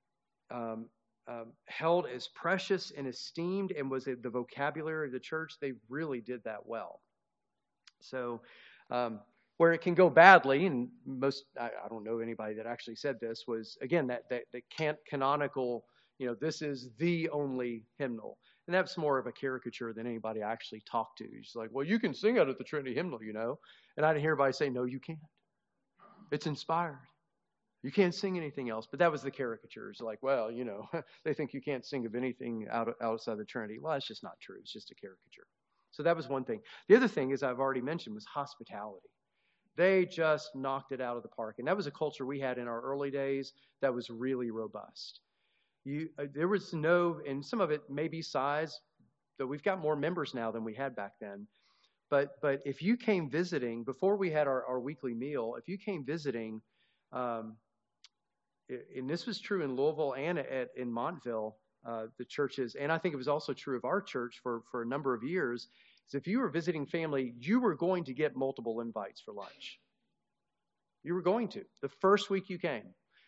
held as precious and esteemed and was the vocabulary of the church, they really did that well. So where it can go badly, and I don't know anybody that actually said this, was, again, that canonical, this is the only hymnal. And that's more of a caricature than anybody I actually talked to. He's like, well, you can sing out of the Trinity hymnal, And I didn't hear anybody say, no, you can't. It's inspired. You can't sing anything else. But that was the caricature. It's like, well, they think you can't sing of anything outside the Trinity. Well, that's just not true. It's just a caricature. So that was one thing. The other thing, as I've already mentioned, was hospitality. They just knocked it out of the park. And that was a culture we had in our early days that was really robust. There was and some of it may be size, but we've got more members now than we had back then. But if you came visiting, before we had our weekly meal, if you came visiting, and this was true in Louisville and in Montville, the churches, and I think it was also true of our church for a number of years, is if you were visiting family, you were going to get multiple invites for lunch. You were going to. The first week you came.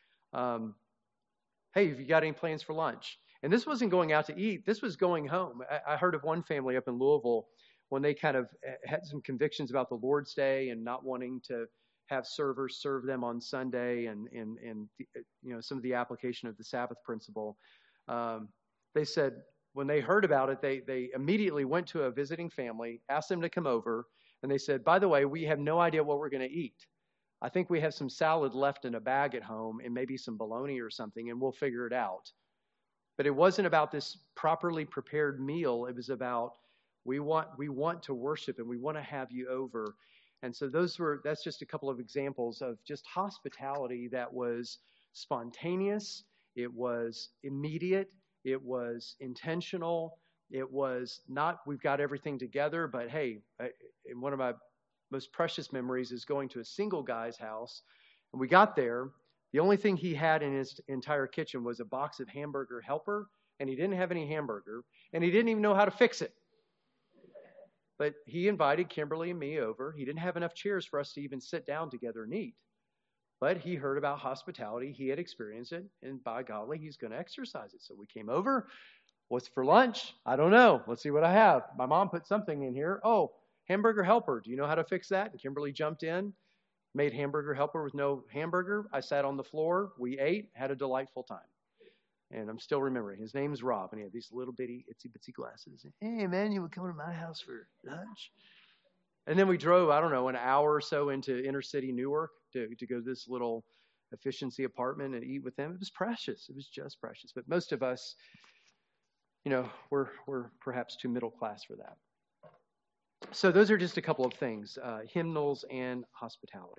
Hey, have you got any plans for lunch? And this wasn't going out to eat. This was going home. I heard of one family up in Louisville when they kind of had some convictions about the Lord's Day and not wanting to have servers serve them on Sunday and some of the application of the Sabbath principle. They said when they heard about it, they immediately went to a visiting family, asked them to come over, and they said, by the way, we have no idea what we're going to eat. I think we have some salad left in a bag at home and maybe some bologna or something, and we'll figure it out. But it wasn't about this properly prepared meal. It was about we want to worship and we want to have you over. And so that's just a couple of examples of just hospitality that was spontaneous. It was immediate. It was intentional. It was not, we've got everything together, but hey, one of my most precious memories is going to a single guy's house. And we got there. The only thing he had in his entire kitchen was a box of hamburger helper, and he didn't have any hamburger, and he didn't even know how to fix it. But he invited Kimberly and me over. He didn't have enough chairs for us to even sit down together and eat. But he heard about hospitality. He had experienced it, and by golly, he's going to exercise it. So we came over. What's for lunch? I don't know. Let's see what I have. My mom put something in here. Oh, hamburger helper. Do you know how to fix that? And Kimberly jumped in, made hamburger helper with no hamburger. I sat on the floor. We ate, had a delightful time. And I'm still remembering. His name's Rob, and he had these little bitty, itsy-bitsy glasses. Hey, man, you would come to my house for lunch? And then we drove, I don't know, an hour or so into inner city Newark to go to this little efficiency apartment and eat with them. It was precious. It was just precious. But most of us, we're perhaps too middle class for that. So those are just a couple of things, hymnals and hospitality.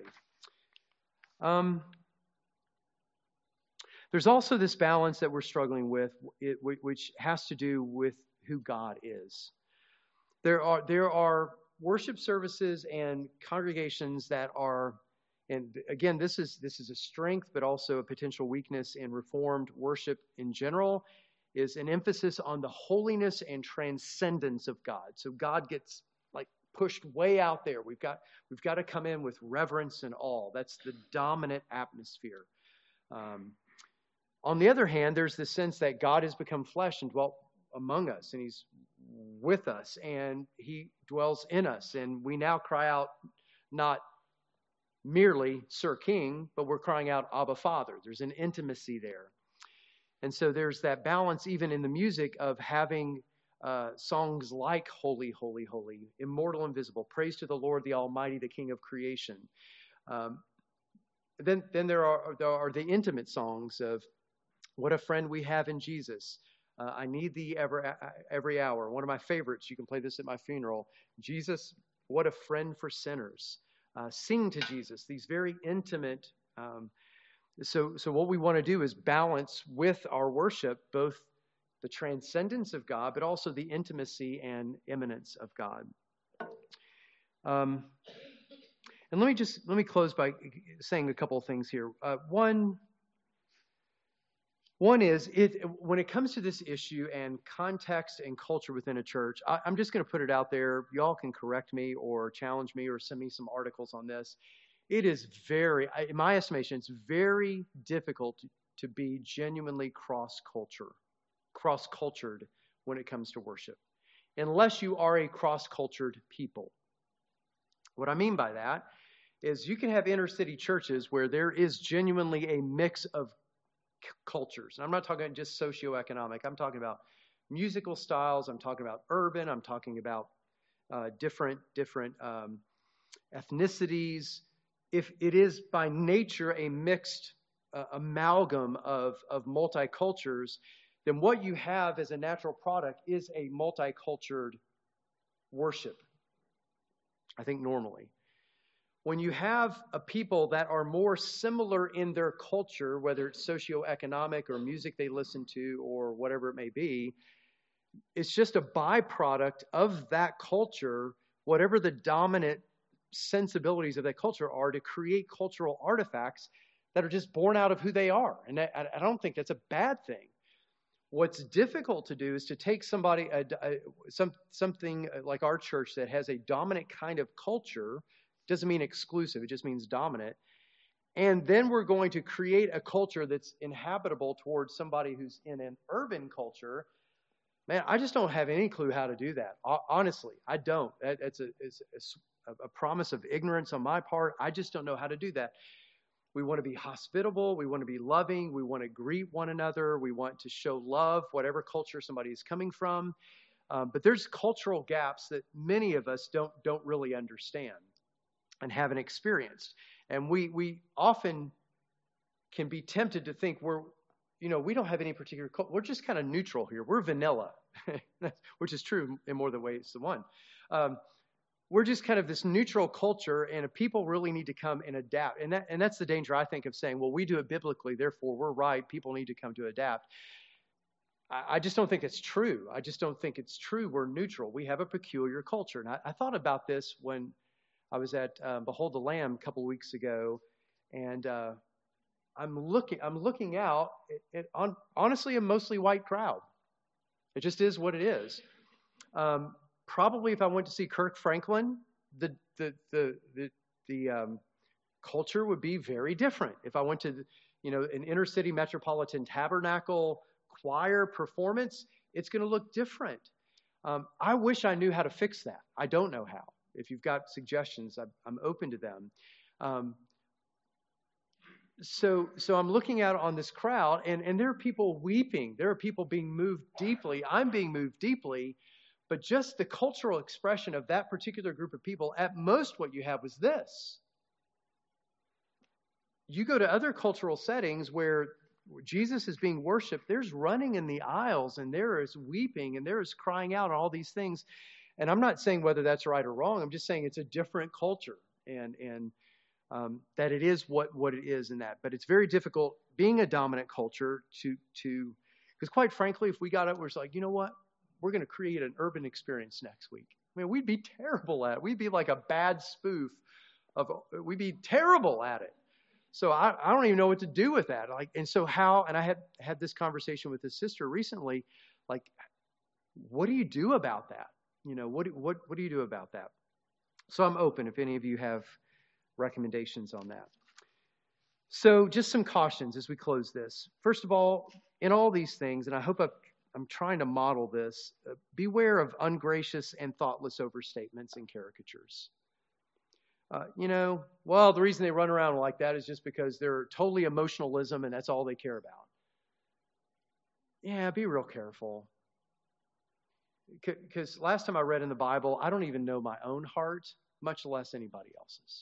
There's also this balance that we're struggling with, which has to do with who God is. There are worship services and congregations that are, and again, this is a strength, but also a potential weakness in Reformed worship in general, is an emphasis on the holiness and transcendence of God. So God gets pushed way out there. We've got to come in with reverence and awe. That's the dominant atmosphere. On the other hand, there's this sense that God has become flesh and dwelt among us, and He's with us, and He dwells in us. And we now cry out not merely Sir King, but we're crying out Abba Father. There's an intimacy there. And so there's that balance even in the music of having songs like Holy, Holy, Holy, Immortal, Invisible, Praise to the Lord, the Almighty, the King of Creation. Then there are the intimate songs of What a Friend We Have in Jesus. I Need Thee Every Hour. One of my favorites. You can play this at my funeral. Jesus, What a Friend for Sinners. Sing to Jesus. These very intimate. So what we want to do is balance with our worship both the transcendence of God, but also the intimacy and immanence of God. And let me close by saying a couple of things here. One is, when it comes to this issue and context and culture within a church, I'm just going to put it out there. Y'all can correct me or challenge me or send me some articles on this. It is in my estimation, it's very difficult to be genuinely cross-cultured when it comes to worship, unless you are a cross-cultured people. What I mean by that is you can have inner city churches where there is genuinely a mix of cultures. And I'm not talking just socioeconomic. I'm talking about musical styles. I'm talking about urban. I'm talking about different ethnicities. If it is by nature a mixed amalgam of multicultures, then what you have as a natural product is a multicultural worship, I think, normally. When you have a people that are more similar in their culture, whether it's socioeconomic or music they listen to or whatever it may be, it's just a byproduct of that culture, whatever the dominant sensibilities of that culture are, to create cultural artifacts that are just born out of who they are. And I don't think that's a bad thing. What's difficult to do is to take something like our church that has a dominant kind of culture, doesn't mean exclusive, it just means dominant, and then we're going to create a culture that's inhabitable towards somebody who's in an urban culture. Man, I just don't have any clue how to do that. Honestly, I don't. It's a promise of ignorance on my part. I just don't know how to do that. We want to be hospitable. We want to be loving. We want to greet one another. We want to show love, whatever culture somebody is coming from. But there's cultural gaps that many of us don't really understand and haven't experienced. And we often can be tempted to think we don't have any particular culture. We're just kind of neutral here. We're vanilla, which is true in more than ways than one. We're just kind of this neutral culture, and people really need to come and adapt. And that's the danger, I think, of saying, well, we do it biblically, therefore we're right. People need to come to adapt. I just don't think it's true. I just don't think it's true. We're neutral. We have a peculiar culture. And I thought about this when I was at Behold the Lamb a couple of weeks ago, and I'm looking out at honestly a mostly white crowd. It just is what it is. Probably if I went to see Kirk Franklin, the culture would be very different. If I went to an inner city metropolitan tabernacle choir performance, it's going to look different. I wish I knew how to fix that. I don't know how. if you've got suggestions, I'm open to them. So I'm looking out on this crowd, and there are people weeping. There are people being moved deeply. I'm being moved deeply. But just the cultural expression of that particular group of people, at most what you have was this. You go to other cultural settings where Jesus is being worshiped, there's running in the aisles, and there is weeping, and there is crying out, and all these things. And I'm not saying whether that's right or wrong. I'm just saying it's a different culture, and that it is what it is in that. But it's very difficult being a dominant culture to because quite frankly, if we got it, we're like, you know what? We're going to create an urban experience next week. I mean, we'd be terrible at it. We'd be like a bad spoof we'd be terrible at it. So I don't even know what to do with that. And I had this conversation with a sister recently, like, what do you do about that? You know, what do you do about that? So I'm open if any of you have recommendations on that. So just some cautions as we close this. First of all, in all these things, and I hope I'm trying to model this, beware of ungracious and thoughtless overstatements and caricatures. The reason they run around like that is just because they're totally emotionalism and that's all they care about. Yeah, be real careful. Because last time I read in the Bible, I don't even know my own heart, much less anybody else's.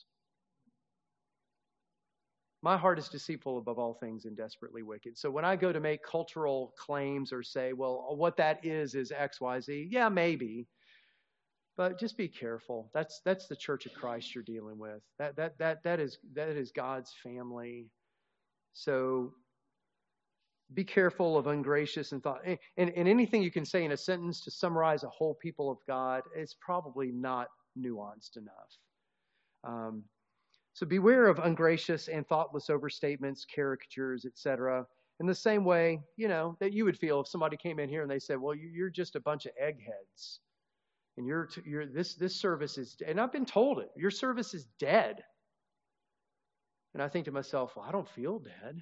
My heart is deceitful above all things and desperately wicked. So when I go to make cultural claims or say, well, what that is X, Y, Z, yeah, maybe. But just be careful. That's the Church of Christ you're dealing with. That is God's family. So be careful of ungracious and thought. And anything you can say in a sentence to summarize a whole people of God, it's probably not nuanced enough. So beware of ungracious and thoughtless overstatements, caricatures, etc. In the same way, that you would feel if somebody came in here and they said, well, you're just a bunch of eggheads. And this service is, and I've been told it, your service is dead. And I think to myself, well, I don't feel dead.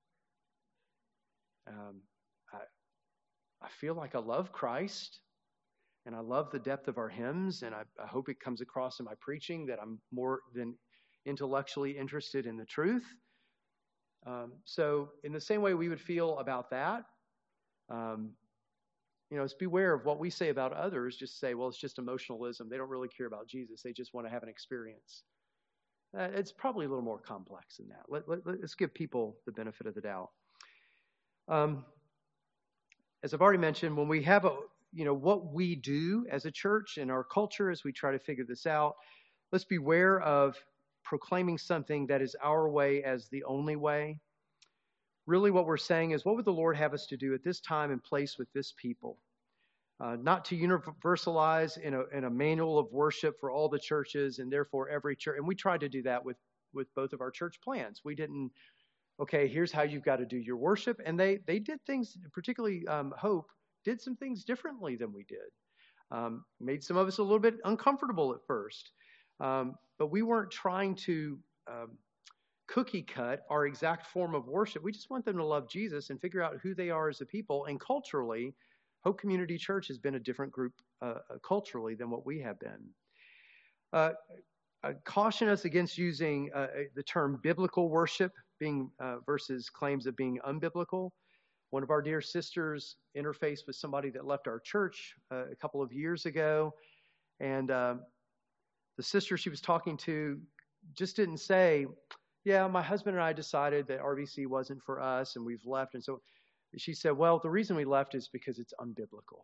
I feel like I love Christ, and I love the depth of our hymns, and I hope it comes across in my preaching that I'm more than intellectually interested in the truth. So in the same way we would feel about that, is beware of what we say about others. Just say, well, it's just emotionalism. They don't really care about Jesus. They just want to have an experience. It's probably a little more complex than that. Let's give people the benefit of the doubt. As I've already mentioned, when we have what we do as a church in our culture as we try to figure this out, let's beware of proclaiming something that is our way as the only way. Really what we're saying is, what would the Lord have us to do at this time and place with this people? Not to universalize in a manual of worship for all the churches and therefore every church. And we tried to do that with both of our church plans. We didn't, okay, here's how you've got to do your worship. And they did things, particularly Hope, did some things differently than we did. Made some of us a little bit uncomfortable at first. But we weren't trying to cookie cut our exact form of worship. We just want them to love Jesus and figure out who they are as a people. And culturally, Hope Community Church has been a different group culturally than what we have been. Caution us against using the term biblical worship being versus claims of being unbiblical. One of our dear sisters interfaced with somebody that left our church a couple of years ago, and the sister she was talking to just didn't say, yeah, my husband and I decided that RVC wasn't for us and we've left. And so she said, well, the reason we left is because it's unbiblical.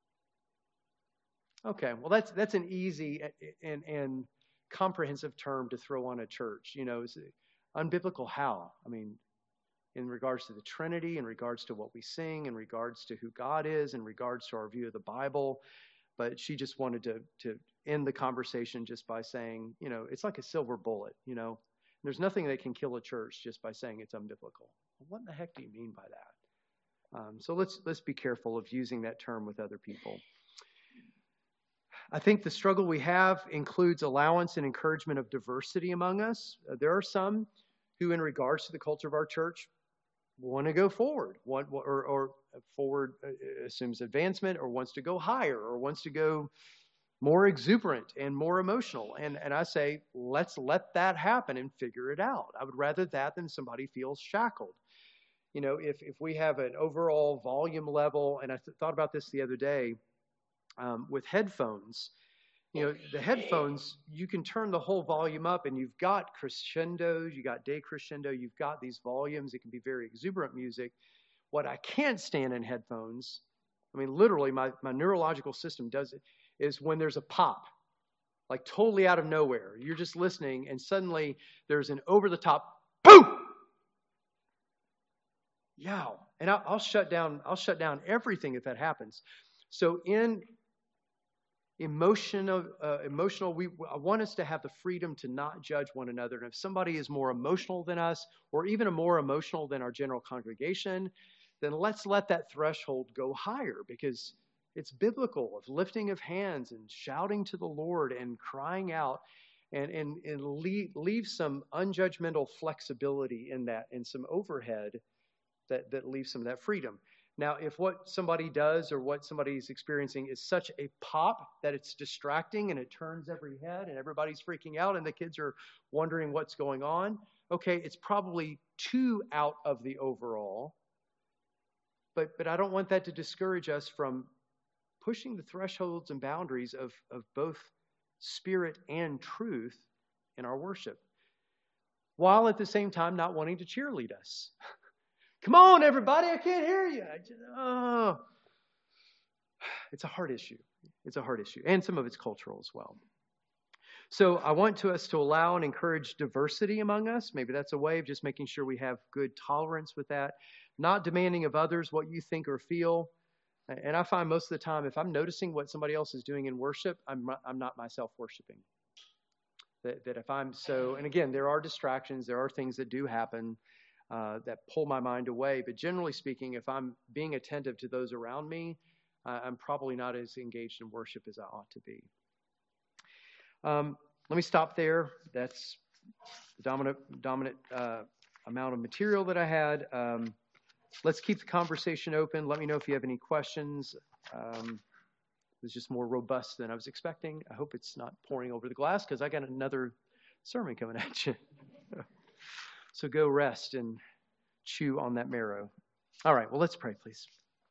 Okay, well, that's an easy and comprehensive term to throw on a church. Is it unbiblical how? I mean, in regards to the Trinity, in regards to what we sing, in regards to who God is, in regards to our view of the Bible. But she just wanted to end the conversation just by saying, it's like a silver bullet, There's nothing that can kill a church just by saying it's unbiblical. What in the heck do you mean by that? So let's be careful of using that term with other people. I think the struggle we have includes allowance and encouragement of diversity among us. There are some who, in regards to the culture of our church, want to go forward, or forward assumes advancement, or wants to go higher, or wants to go more exuberant and more emotional. And I say, let's let that happen and figure it out. I would rather that than somebody feels shackled. You know, if we have an overall volume level, and I thought about this the other day with headphones. You know, the headphones, you can turn the whole volume up and you've got crescendos, you got decrescendo, you've got these volumes. It can be very exuberant music. What I can't stand in headphones, I mean, literally my neurological system does it, is when there's a pop, like totally out of nowhere. You're just listening and suddenly there's an over-the-top boom! Yow. And I'll shut down everything if that happens. So in emotional, I want us to have the freedom to not judge one another. And if somebody is more emotional than us, or even more emotional than our general congregation, then let's let that threshold go higher, because it's biblical, of lifting of hands and shouting to the Lord and crying out, and leave some unjudgmental flexibility in that, and some overhead that leaves some of that freedom. Now, if what somebody does or what somebody's experiencing is such a pop that it's distracting and it turns every head and everybody's freaking out and the kids are wondering what's going on, okay, it's probably too out of the overall. But I don't want that to discourage us from pushing the thresholds and boundaries of both spirit and truth in our worship, while at the same time not wanting to cheerlead us. Come on, everybody, I can't hear you. It's a hard issue. It's a hard issue. And some of it's cultural as well. So I want us to allow and encourage diversity among us. Maybe that's a way of just making sure we have good tolerance with that. Not demanding of others what you think or feel. And I find most of the time, if I'm noticing what somebody else is doing in worship, I'm not myself worshiping. That if I'm so, and again, there are distractions. There are things that do happen that pull my mind away. But generally speaking, if I'm being attentive to those around me, I'm probably not as engaged in worship as I ought to be. Let me stop there. That's the dominant amount of material that I had. Let's keep the conversation open. Let me know if you have any questions. It was just more robust than I was expecting. I hope it's not pouring over the glass, because I got another sermon coming at you. So go rest and chew on that marrow. All right, well, let's pray, please.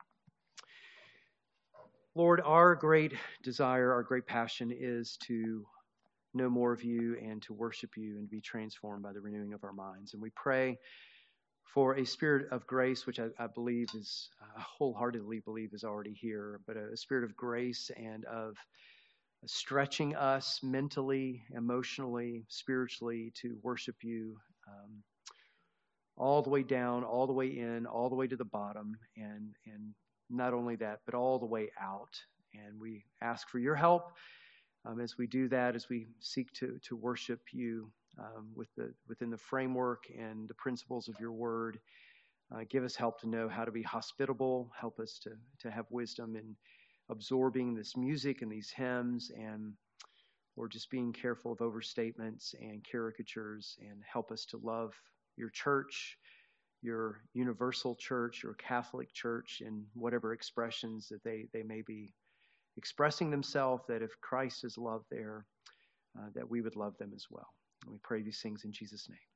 Lord, our great desire, our great passion is to know more of you and to worship you and be transformed by the renewing of our minds. And we pray for a spirit of grace, which I believe is, wholeheartedly believe is already here, but a spirit of grace and of stretching us mentally, emotionally, spiritually to worship you all the way down, all the way in, all the way to the bottom, and not only that, but all the way out. And we ask for your help as we do that, as we seek to worship you within the framework and the principles of your word. Give us help to know how to be hospitable. Help us to have wisdom in absorbing this music and these hymns, and or just being careful of overstatements and caricatures, and help us to love your church, your universal church, your Catholic church, in whatever expressions that they may be expressing themselves, that if Christ is loved there, that we would love them as well. And we pray these things in Jesus' name.